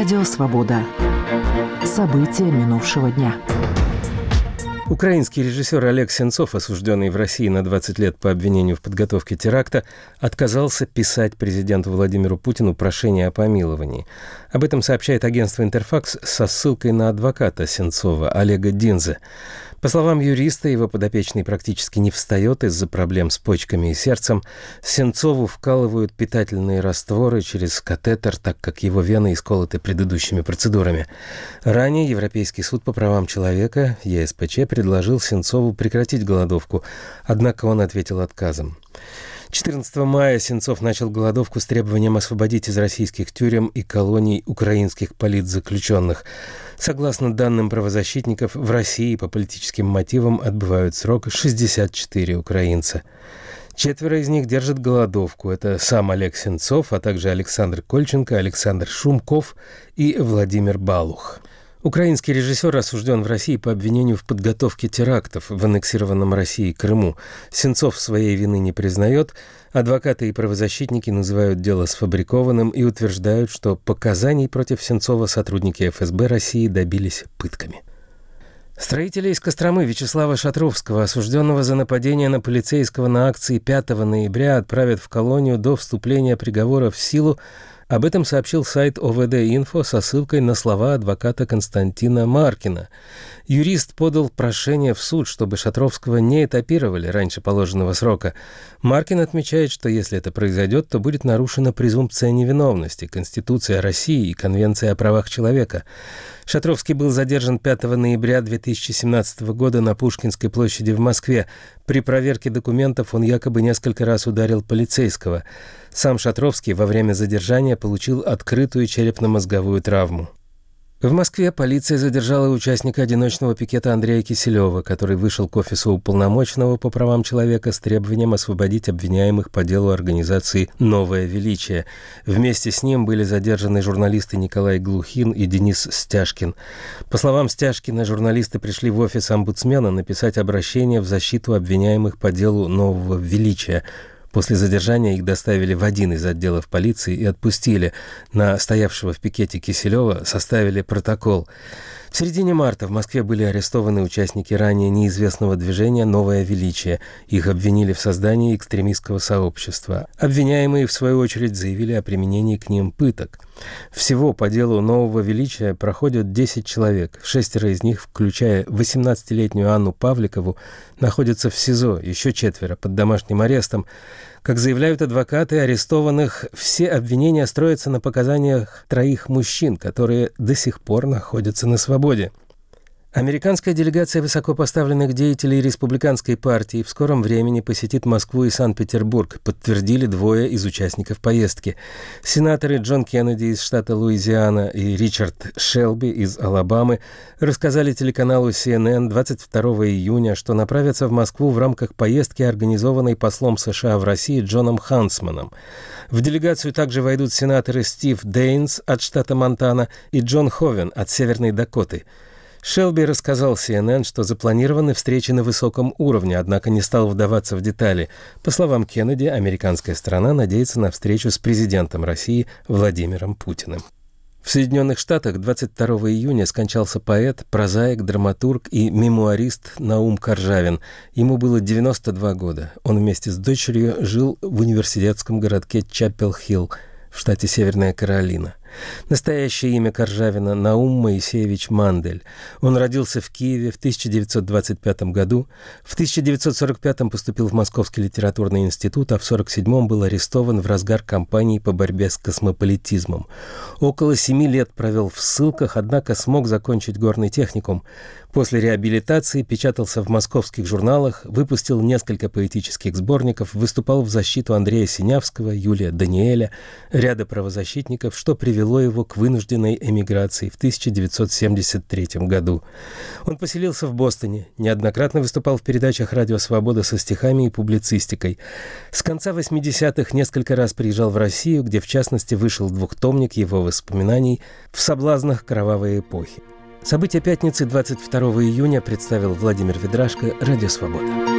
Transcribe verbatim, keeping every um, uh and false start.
Радио «Свобода». События минувшего дня. Украинский режиссер Олег Сенцов, осужденный в России на двадцать лет по обвинению в подготовке теракта, отказался писать президенту Владимиру Путину прошение о помиловании. Об этом сообщает агентство «Интерфакс» со ссылкой на адвоката Сенцова Олега Динзе. По словам юриста, его подопечный практически не встает из-за проблем с почками и сердцем. Сенцову вкалывают питательные растворы через катетер, так как его вены исколоты предыдущими процедурами. Ранее Европейский суд по правам человека, Е С П Ч, предложил Сенцову прекратить голодовку, однако он ответил отказом. четырнадцатого мая Сенцов начал голодовку с требованием освободить из российских тюрем и колоний украинских политзаключенных. Согласно данным правозащитников, в России по политическим мотивам отбывают срок шестьдесят четыре украинца. Четверо из них держат голодовку. Это сам Олег Сенцов, а также Александр Кольченко, Александр Шумков и Владимир Балух. Украинский режиссер осужден в России по обвинению в подготовке терактов в аннексированном Россией Крыму. Сенцов своей вины не признает. Адвокаты и правозащитники называют дело сфабрикованным и утверждают, что показаний против Сенцова сотрудники Эф Эс Бэ России добились пытками. Строителя из Костромы Вячеслава Шатровского, осужденного за нападение на полицейского на акции пятого ноября, отправят в колонию до вступления приговора в силу. Об этом сообщил сайт О В Д Инфо со ссылкой на слова адвоката Константина Маркина. Юрист подал прошение в суд, чтобы Шатровского не этапировали раньше положенного срока. Маркин отмечает, что если это произойдет, то будет нарушена презумпция невиновности, Конституция России и Конвенция о правах человека. Шатровский был задержан пятого ноября две тысячи семнадцатого года на Пушкинской площади в Москве. При проверке документов он якобы несколько раз ударил полицейского. Сам Шатровский во время задержания получил открытую черепно-мозговую травму. В Москве полиция задержала участника одиночного пикета Андрея Киселева, который вышел к офису уполномоченного по правам человека с требованием освободить обвиняемых по делу организации «Новое величие». Вместе с ним были задержаны журналисты Николай Глухин и Денис Стяжкин. По словам Стяжкина, журналисты пришли в офис омбудсмена написать обращение в защиту обвиняемых по делу «Нового величия». После задержания их доставили в один из отделов полиции и отпустили. На стоявшего в пикете Киселева составили протокол. В середине марта в Москве были арестованы участники ранее неизвестного движения «Новое величие». Их обвинили в создании экстремистского сообщества. Обвиняемые, в свою очередь, заявили о применении к ним пыток. Всего по делу «Нового величия» проходят десять человек. Шестеро из них, включая восемнадцатилетнюю Анну Павликову, находятся в СИЗО, еще четверо под домашним арестом. Как заявляют адвокаты арестованных, все обвинения строятся на показаниях троих мужчин, которые до сих пор находятся на свободе. Американская делегация высокопоставленных деятелей республиканской партии в скором времени посетит Москву и Санкт-Петербург, подтвердили двое из участников поездки. Сенаторы Джон Кеннеди из штата Луизиана и Ричард Шелби из Алабамы рассказали телеканалу Си Эн Эн двадцать второго июня, что направятся в Москву в рамках поездки, организованной послом США в России Джоном Хансманом. В делегацию также войдут сенаторы Стив Дейнс от штата Монтана и Джон Ховен от Северной Дакоты. Шелби рассказал Си Эн Эн, что запланированы встречи на высоком уровне, однако не стал вдаваться в детали. По словам Кеннеди, американская сторона надеется на встречу с президентом России Владимиром Путиным. В Соединенных Штатах двадцать второго июня скончался поэт, прозаик, драматург и мемуарист Наум Каржавин. Ему было девяносто два года. Он вместе с дочерью жил в университетском городке Чапел-Хилл в штате Северная Каролина. Настоящее имя Каржавина – Наум Моисеевич Мандель. Он родился в Киеве в тысяча девятьсот двадцать пятом году. В тысяча девятьсот сорок пятом поступил в Московский литературный институт, а в сорок седьмом был арестован в разгар кампании по борьбе с космополитизмом. Около семи лет провел в ссылках, однако смог закончить горный техникум. После реабилитации печатался в московских журналах, выпустил несколько поэтических сборников, выступал в защиту Андрея Синявского, Юлия Даниэля, ряда правозащитников, что привело его к вынужденной эмиграции в тысяча девятьсот семьдесят третьем году. Он поселился в Бостоне, неоднократно выступал в передачах «Радио Свобода» со стихами и публицистикой. С конца восьмидесятых несколько раз приезжал в Россию, где, в частности, вышел двухтомник его воспоминаний «В соблазнах кровавой эпохи». События пятницы двадцать второго июня представил Владимир Ведрашко, Радио Свобода.